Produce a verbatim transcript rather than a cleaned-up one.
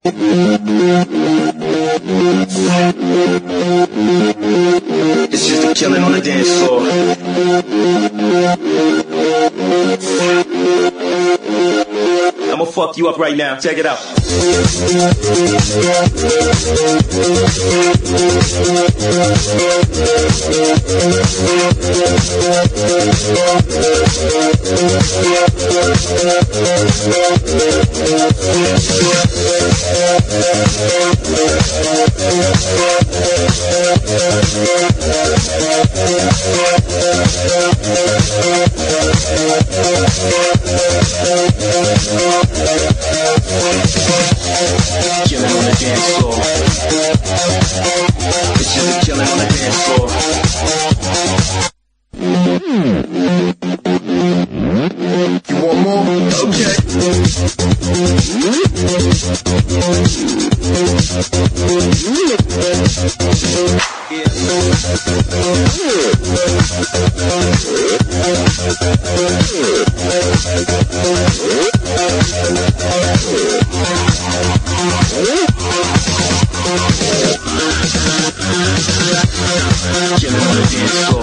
It's just a killing on the dance floor. I'ma fuck you up right now. Check it out. Killing on the dance floor. It's just a killing on the dance floor. You want more? Okay. Killing on the dance floor.